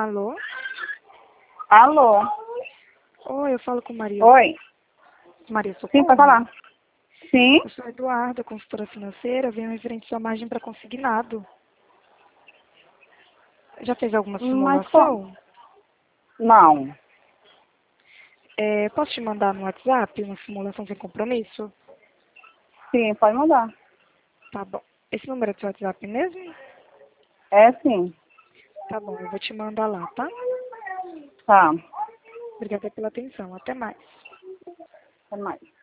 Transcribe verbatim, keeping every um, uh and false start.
Alô? Alô? Oi, eu falo com Maria. Oi? Maria Socorro? Sim, pode falar. Sim? Eu sou Eduarda, consultora financeira, venho referente à sua margem para consignado. Já fez alguma Mas como? simulação? Não. É, posso te mandar no WhatsApp uma simulação sem compromisso? Sim, pode mandar. Tá bom. Esse número é do seu WhatsApp mesmo? É sim. Tá bom, eu vou te mandar lá, tá? Tá. Obrigada pela atenção. Até mais. Até mais.